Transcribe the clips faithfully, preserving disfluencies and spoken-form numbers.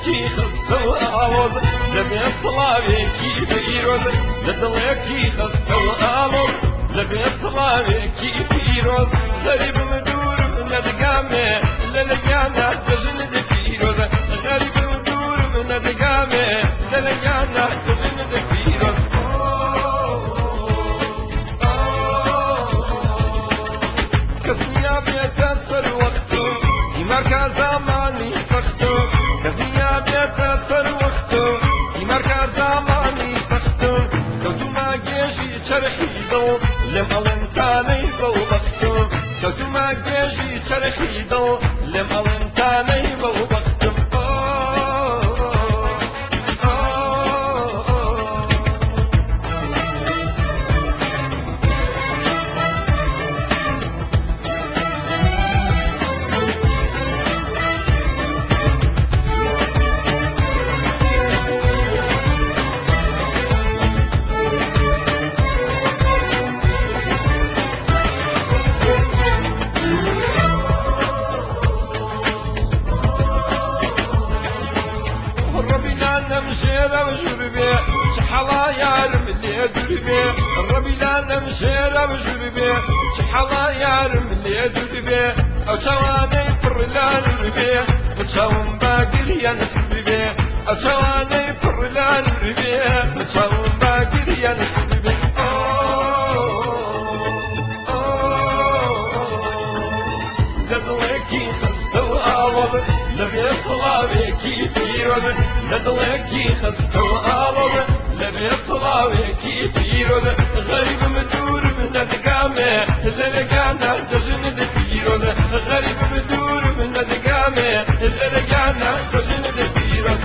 دڵێکی خستە و ئاڵۆز لەبێ سڵاوێکی پیرۆز لە دڵێکی خستە و ئاڵۆز لەبێ سڵاوێکی پیرۆز غەریبم دوورم نەدەگامێ لە لەگیانە دەژنت پیرۆز غەریبم دوورم نەدەگامێ لە لەگیانە دەژنت پیرۆز کەسنیا بێتە سەر وەختو دیمارکە زامانی سەختو کەسنیا بێتە سەر وەختو دیمارکە زامانی سەختو کەوتومە گێژی چەرخی دڵ لێم ئەڵێنتانەی بەڵبەختو کەوتومە گێژی چەرخی دڵ لێم ئەڵێنتانەی بەڵبەختم نمشيرة وجربي شحلا يارم اللي دربي الربي لا نمشيرة وجربي شحلا يارم اللي دربي او شواني فر لا نربي وشاون باقر يا نسربي او شواني فر لا نربي وشاون باقر يا نسربي لدلكي خستو آوض لبي صلابيكي بيرود لدلكي خستو آوض لبي صلابيكي بيرود غريب مدور من الدقامة للقانا تجند بيرود غريب مدور من الدقامة للقانا تجند بيرود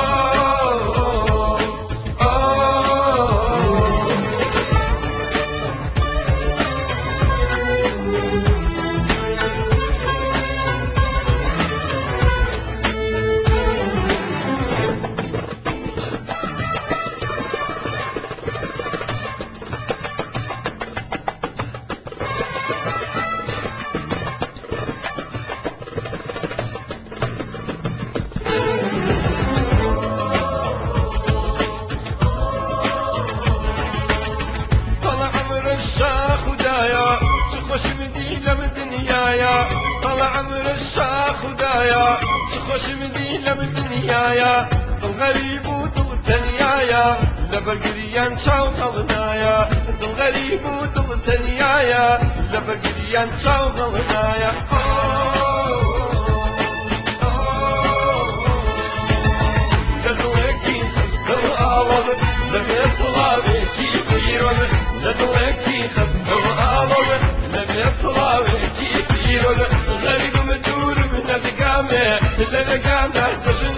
خدايا شخوش مدينة بدنيايا طلع عمر الشاخ خدايا شخوش مدينة بدنيايا ضل غريب وضل تنيايا لبقريان شاو غلنايا ضل غريب وضل تنيايا لبقريان شاو غلنايا لدلكي خستو آوض لبي صلابيكي بيرود لدلكي خستو آوض لبي صلابيكي بيرود غريب مدور من الدقامة للقانا